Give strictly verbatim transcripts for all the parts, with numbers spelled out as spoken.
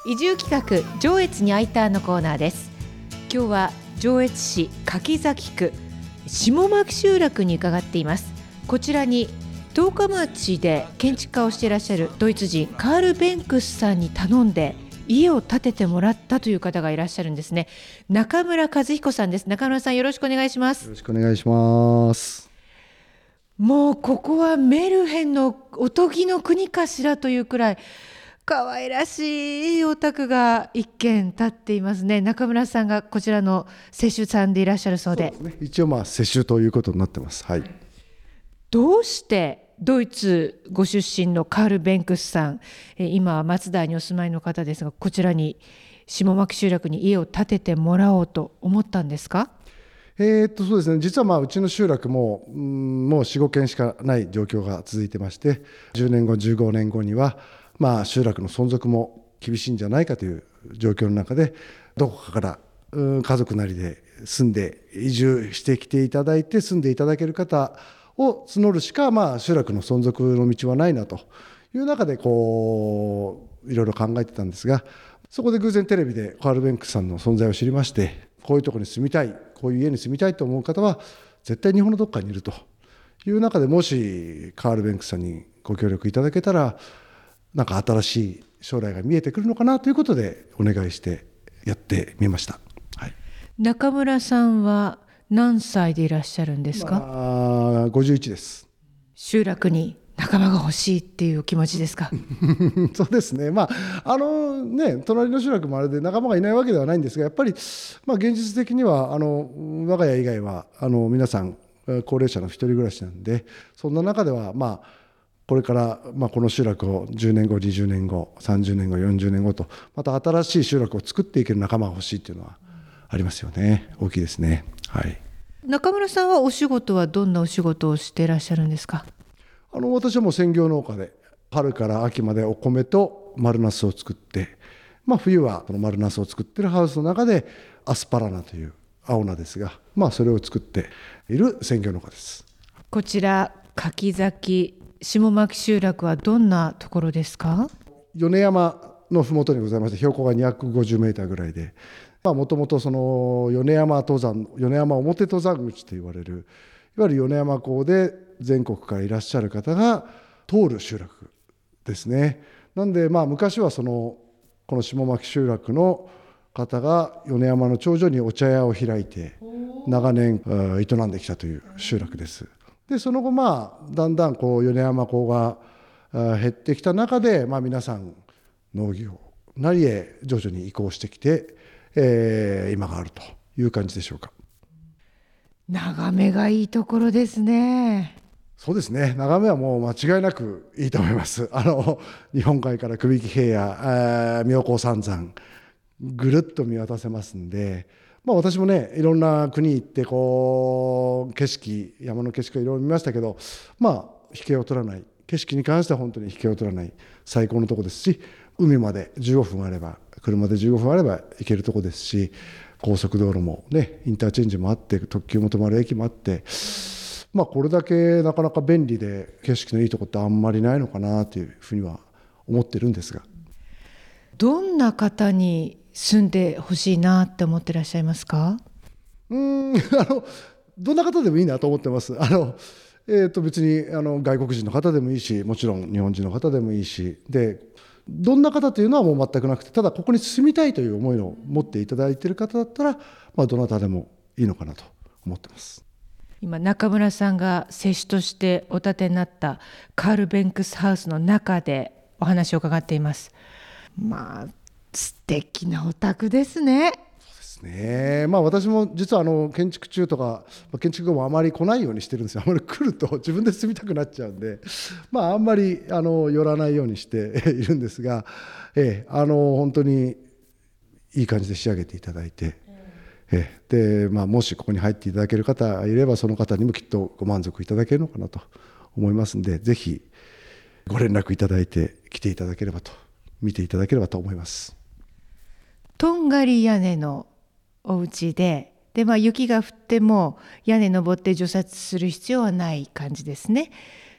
移住企画上越に I ターンのコーナーです。今日は上越市柿崎区下牧集落に伺っています。こちらに十日町で建築家をしていらっしゃるドイツ人カール・ベンクスさんに頼んで家を建ててもらったという方がいらっしゃるんですね。中村和彦さんです。中村さん、よろしくお願いします。 よろしくお願いします。 もうここはメルヘンのおとぎの国かしらというくらい可愛らしいお宅が一軒建っていますね。中村さんがこちらの施主さんでいらっしゃるそうで。 そうですね、一応まあ施主ということになってます。はい。 どうしてドイツご出身のカール・ベンクスさん、今は松田にお住まいの方ですが、こちらに下牧集落に家を建ててもらおうと思ったんですか？ えー、っとそうですね、実はまあうちの集落も、うん、もう よん,ご 軒しかない状況が続いてまして、じゅうねんごじゅうごねんごにはまあ集落の存続も厳しいんじゃないかという状況の中で、どこかから、うん、家族なりで住んで移住してきていただいて住んでいただける方を募るしか、まあ集落の存続の道はないなという中でこういろいろ考えてたんですが、そこで偶然テレビでカール・ベンクスさんの存在を知りまして、こういうところに住みたい、こういう家に住みたいと思う方は絶対日本のどっかにいるという中で、もしカール・ベンクスさんにご協力いただけたら、なんか新しい将来が見えてくるのかなということでお願いしてやってみました。はい、 中村さんは何歳でいらっしゃるんですか？ まあ、ごじゅういちです。 集落に仲間が欲しいっていう気持ちですか？ そうですね、まああのね、隣の集落もあれで仲間がいないわけではないんですが、やっぱり、まあ、現実的にはあの我が家以外はあの皆さん高齢者の一人暮らしなんで、そんな中では、まあ、これから、まあ、この集落をじゅうねんごにじゅうねんごさんじゅうねんごよんじゅうねんごとまた新しい集落を作っていける仲間が欲しいっていうのはありますよね。大きいですね。はい。 中村さんはお仕事はどんなお仕事をしていらっしゃるんですか？ あの私はもう専業農家で、春から秋までお米と丸ナスを作って、まあ、冬はこの丸ナスを作っているハウスの中でアスパラナという青菜ですが、まあ、それを作っている専業農家です。 こちら柿崎下牧集落はどんなところですか？ 米山のふもとにございまして、標高がにひゃくごじゅうメーターぐらいで、もともとその米山登山、米山表登山口と言われる、いわゆる米山港で全国からいらっしゃる方が通る集落ですね。なんで、まあ昔はそのこの下牧集落の方が米山の頂上にお茶屋を開いて長年営んできたという集落です。でその後、まあだんだんこう米山港が減ってきた中で、まあ、皆さん農業なりへ徐々に移行してきて、えー、今があるという感じでしょうか。 眺めがいいところですね。 そうですね、眺めはもう間違いなくいいと思います。あの日本海から首木平野、妙高三山ぐるっと見渡せますんで、まあ、私もねいろんな国行ってこう景色、山の景色をいろいろ見ましたけど、まあ引けを取らない、景色に関しては本当に引けを取らない最高のとこですし、海までじゅうごふんあれば、車でじゅうごふんあれば行けるとこですし、高速道路もね、インターチェンジもあって、特急も止まる駅もあって、まあ、これだけなかなか便利で景色のいいとこってあんまりないのかなというふうには思ってるんですが。 どんな方に住んでほしいなって思ってらっしゃいますか？ うーんあのどんな方でもいいなと思ってます。あの、えー、と別にあの外国人の方でもいいし、もちろん日本人の方でもいいしで、どんな方というのはもう全くなくて、ただここに住みたいという思いを持っていただいている方だったら、まあ、どなたでもいいのかなと思ってます。 今中村さんが施主としてお建てになったカール・ベンクスハウスの中でお話を伺っています。まあ素敵なお宅ですね。 そうですね、まあ、私も実はあの建築中とか建築後もあまり来ないようにしてるんですよ。あまり来ると自分で住みたくなっちゃうんで、まあ、あんまりあの寄らないようにしているんですが、ええ、あの本当にいい感じで仕上げていただいて、ええ、でまあ、もしここに入っていただける方がいれば、その方にもきっとご満足いただけるのかなと思いますので、ぜひご連絡いただいて来ていただければと、見ていただければと思います。 とんがり屋根のお家で、で、まあ、雪が降っても屋根登って除雪する必要はない感じですね。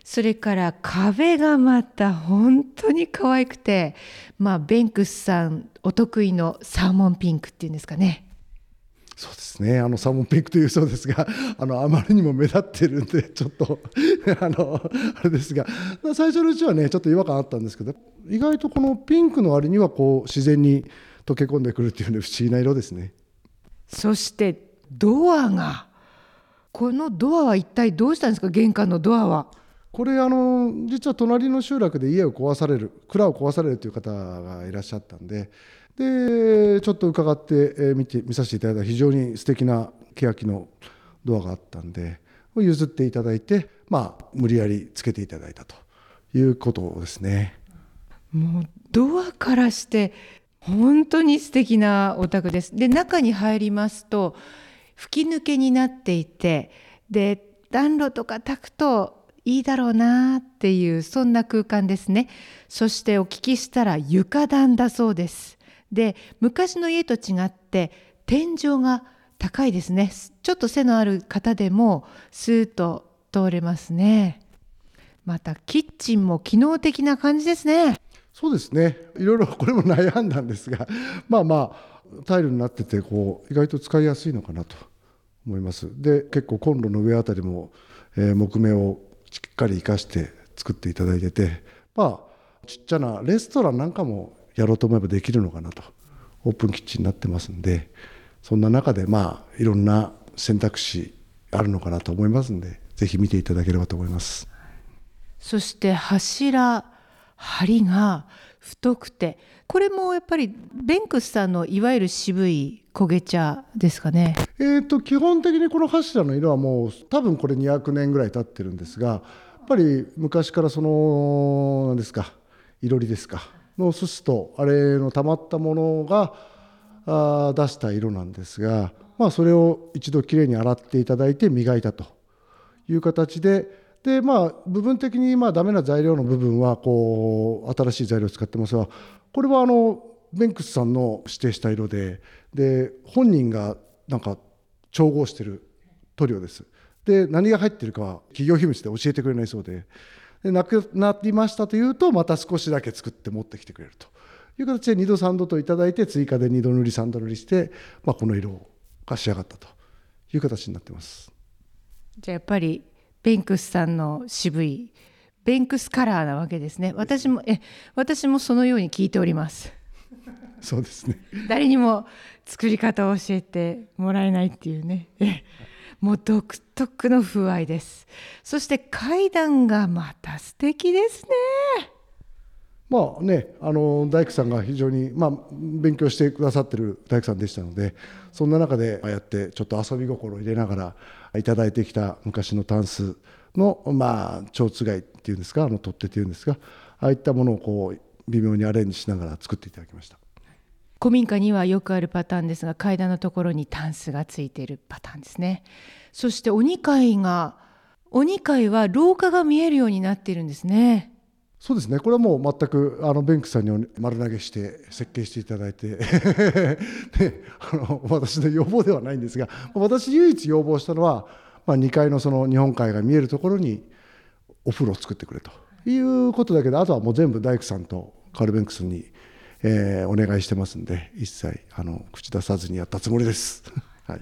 それから壁がまた本当に可愛くて、まあ、ベンクスさんお得意のサーモンピンクっていうんですかね。 そうですね、あのサーモンピンクというそうですが、あのあまりにも目立ってるんでちょっとあのあれですが、最初のうちはねちょっと違和感あったんですけど、意外とこのピンクの割にはこう自然に溶け込んでくるっていうね、不思議な色ですね。 そしてドアが、このドアは一体どうしたんですか？玄関のドアは。 これあの実は隣の集落で家を壊される、蔵を壊されるという方がいらっしゃったんで、でちょっと伺って見て見させていただいたら非常に素敵な欅のドアがあったんで、譲っていただいて、まあ無理やりつけていただいたということですね。 もうドアからして本当に素敵なお宅です。で、中に入りますと吹き抜けになっていて、で暖炉とか焚くといいだろうなっていう、そんな空間ですね。そしてお聞きしたら床暖だそうです。で、昔の家と違って天井が高いですね。ちょっと背のある方でもスーッと通れますね。またキッチンも機能的な感じですね。 そうですね、いろいろこれも悩んだんですが、まあまあタイルになっててこう意外と使いやすいのかなと思います。で、結構コンロの上あたりも、えー木目をしっかり生かして作っていただいてて、まあちっちゃなレストランなんかもやろうと思えばできるのかなと、オープンキッチンになってますんで、そんな中でまあいろんな選択肢あるのかなと思いますんで、ぜひ見ていただければと思います。 そして柱、梁が太くて、これもやっぱりベンクスさんのいわゆる渋い焦げ茶ですかね。 えー、と基本的にこの柱の色はもう多分これにひゃくねんぐらい経ってるんですが、やっぱり昔からその何ですか、いろりですかのすすとあれの溜まったものがあー出した色なんですが、まあ、それを一度きれいに洗っていただいて磨いたという形で、でまあ部分的にまあダメな材料の部分はこう新しい材料を使ってますが、これはあのベンクスさんの指定した色で、で本人がなんか調合してる塗料です。で何が入ってるかは企業秘密で教えてくれないそうで、でなくなりましたというとまた少しだけ作って持ってきてくれるという形でにどさんどといただいて、追加でにど塗りさんど塗りして、まあ、この色が仕上がったという形になっています。 じゃあやっぱりベンクスさんの渋いベンクスカラーなわけですね。私もえ私もそのように聞いております。 そうですね。 誰にも作り方を教えてもらえないっていうね。えもう独特の風合いです。そして階段がまた素敵ですね。 まあね、あの大工さんが非常に、まあ、勉強してくださってる大工さんでしたので、そんな中でああやってちょっと遊び心を入れながらいただいてきた昔のタンスの、まあ、蝶つがいっていうんですか、あの取っ手っていうんですか、ああいったものをこう微妙にアレンジしながら作っていただきました。 古民家にはよくあるパターンですが、階段のところにタンスがついているパターンですね。そしておにかいがおにかいは廊下が見えるようになっているんですね。 そうですね、これはもう全くあのベンクさんに丸投げして設計していただいてであの私の要望ではないんですが、私唯一要望したのは、まあ、にかいのその日本海が見えるところにお風呂を作ってくれということだけで、あとはもう全部大工さんとカール・ベンクスに、えー、お願いしてますんで、一切あの口出さずにやったつもりです、はい、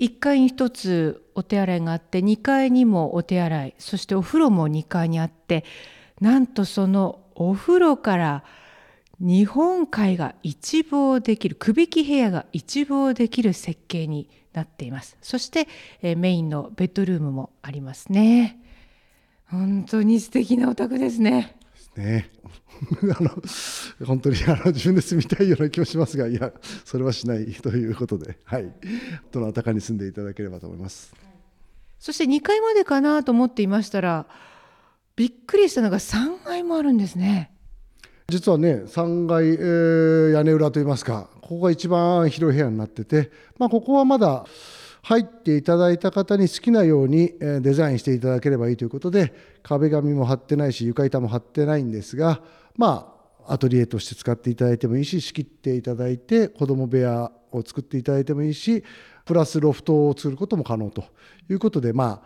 いっかいにひとつお手洗いがあって、にかいにもお手洗い、そしてお風呂もにかいにあって、なんとそのお風呂から日本海が一望できる、くびき部屋が一望できる設計になっています。そして、えー、メインのベッドルームもありますね。本当に素敵なお宅ですね。 ですねあの本当にあの自分で住みたいような気もしますが、いやそれはしないということで、はい、どなたかに住んでいただければと思います。 そしてにかいまでかなと思っていましたら、びっくりしたのがさんがいもあるんですね。 実はねさんがい、えー、屋根裏といいますか、ここが一番広い部屋になってて、まあ、ここはまだ入っていただいた方に好きなようにデザインしていただければいいということで、壁紙も貼ってないし床板も貼ってないんですが、まあアトリエとして使っていただいてもいいし、仕切っていただいて子ども部屋を作っていただいてもいいし、プラスロフトを作ることも可能ということで、ま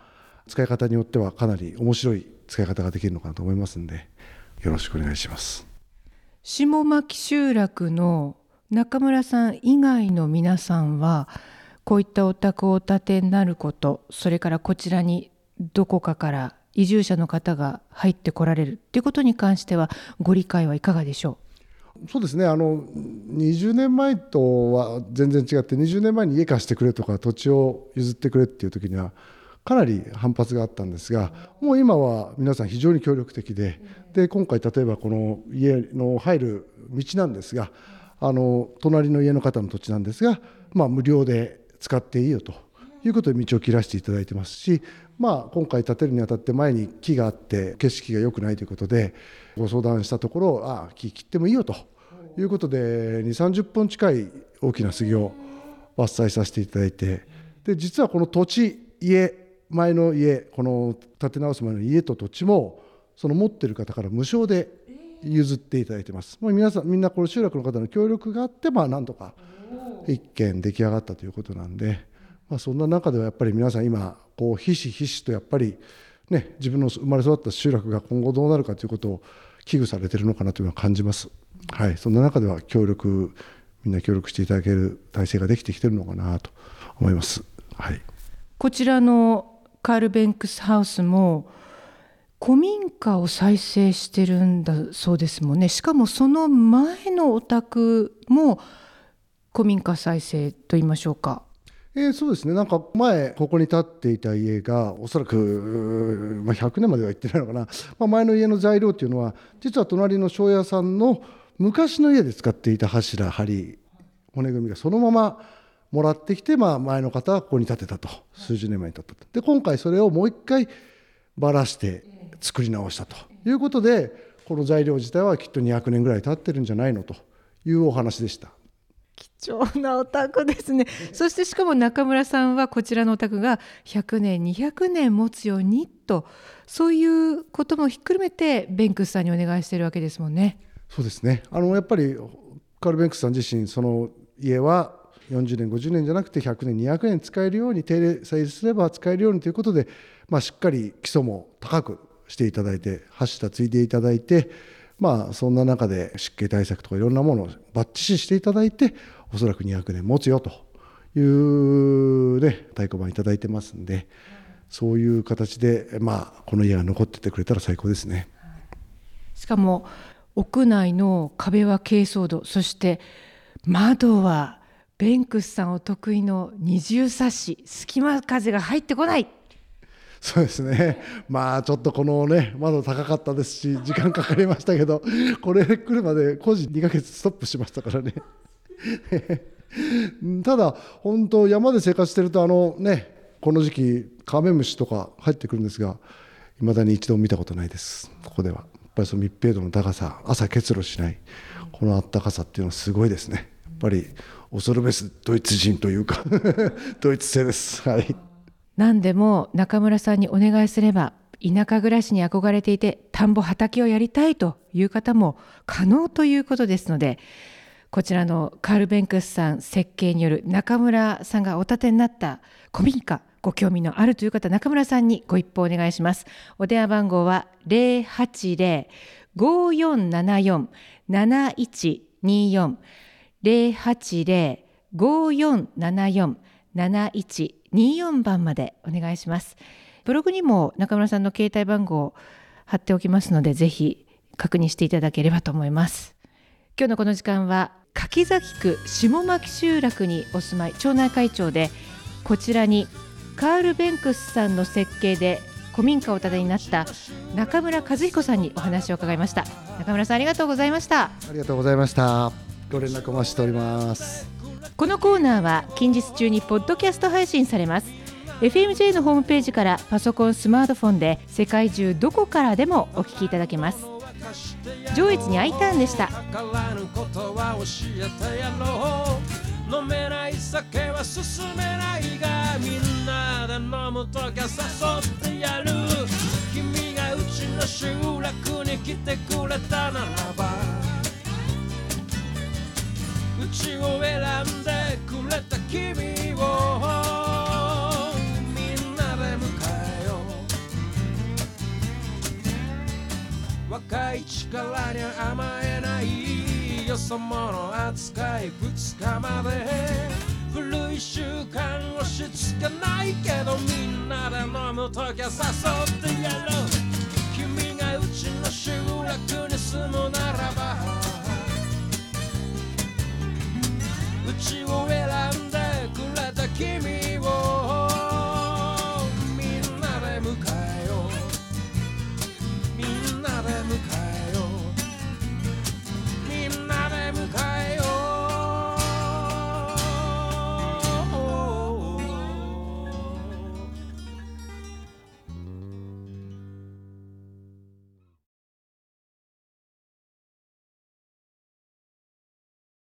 使い方によってはかなり面白い使い方ができるのかなと思いますので、よろしくお願いします。 下牧集落の中村さん以外の皆さんはこういったお宅をお建てになること、それからこちらにどこかから移住者の方が入ってこられるということに関してはご理解はいかがでしょう。そうですね、あのにじゅうねんまえとは全然違って、にじゅうねんまえに家貸してくれとか土地を譲ってくれっていう時にはかなり反発があったんですが、もう今は皆さん非常に協力的で、で今回例えばこの家の入る道なんですが、あの隣の家の方の土地なんですが、まあ、無料で使っていいよということで道を切らせていただいてますし、まあ、今回建てるにあたって前に木があって景色が良くないということでご相談したところ、ああ木切ってもいいよということでにじゅう、さんじゅっぽん近い大きな杉を伐採させていただいて、で実はこの土地、家、前の家、この建て直す前の家と土地もその持っている方から無償で譲っていただいてます。もう皆さんみんなこの集落の方の協力があって、まあなんとか一軒出来上がったということなんで、まあ、そんな中ではやっぱり皆さん今こうひしひしとやっぱりね、自分の生まれ育った集落が今後どうなるかということを危惧されているのかなというのは感じます。はい、そんな中では協力みんな協力していただける体制ができてきているのかなと思います。はい、 こちらのカール・ベンクスハウスも古民家を再生してるんだそうですもんね。しかもその前のお宅も古民家再生といいましょうか。 えー、そうですね、なんか前ここに建っていた家がおそらく、まあ、ひゃくねんまでは行ってないのかな、まあ、前の家の材料っていうのは実は隣の庄屋さんの昔の家で使っていた柱、梁、骨組みがそのままもらってきて、まあ、前の方はここに建てたと、数十年前に建ったと。で今回それをもう一回ばらして作り直したということで、この材料自体はきっとにひゃくねんぐらい経ってるんじゃないのというお話でした。 貴重なお宅ですね。そしてしかも中村さんはこちらのお宅がひゃくねんにひゃくねん持つようにと、そういうこともひっくるめてベンクスさんにお願いしているわけですもんね。 そうですね、あのやっぱりカール・ベンクスさん自身、その家はよんじゅうねんごじゅうねんじゃなくてひゃくねんにひゃくねん使えるように、手入れさえすれば使えるようにということで、まあ、しっかり基礎も高くしていただいて、柱ついていただいて、まあ、そんな中で湿気対策とかいろんなものをバッチシしていただいて、おそらくにひゃくねん持つよという、ね、太鼓判いただいてますんで、そういう形で、まあ、この家が残っててくれたら最高ですね。 しかも屋内の壁は珪藻土、そして窓はベンクスさんお得意の二重サッシ、隙間風が入ってこない。 そうですね、まあちょっとこのね窓高かったですし時間かかりましたけど、これ来るまで工事にかげつストップしましたからねただ本当山で生活してると、あのねこの時期カメムシとか入ってくるんですが、いまだに一度も見たことないです。ここではやっぱりその密閉度の高さ、朝結露しない、このあったかさっていうのはすごいですね。やっぱり恐るべしドイツ人というかドイツ製です。はい。 何でも中村さんにお願いすれば、田舎暮らしに憧れていて田んぼ畑をやりたいという方も可能ということですので、こちらのカール・ベンクスさん設計による中村さんがお建てになった古民家、ご興味のあるという方、中村さんにご一報お願いします。お電話番号は ゼロはちゼロ ごーよんななよん なないちによん ゼロはちゼロ ごーよんななよん なないちによんばんまでお願いします。ブログにも中村さんの携帯番号を貼っておきますので、ぜひ確認していただければと思います。今日のこの時間は柿崎区下牧集落にお住まい、町内会長で、こちらにカール・ベンクスさんの設計で古民家をお建てになった中村和彦さんにお話を伺いました。中村さん、ありがとうございました。 ありがとうございました。ご連絡お待ちしております。 このコーナーは近日中にポッドキャスト配信されます。 エフエムジェー のホームページからパソコン、スマートフォンで世界中どこからでもお聞きいただけます。上越に I ターンでした。飲めない酒は進めないが、みんなで飲むときは誘ってやる。君がうちの集落に来てくれたならば、うちを選んでくれた君をみんなで迎えよう。 からにゃ甘えないよそ者扱いふつかまで古い習慣押し付けないけどみんなで飲むときは誘ってやろう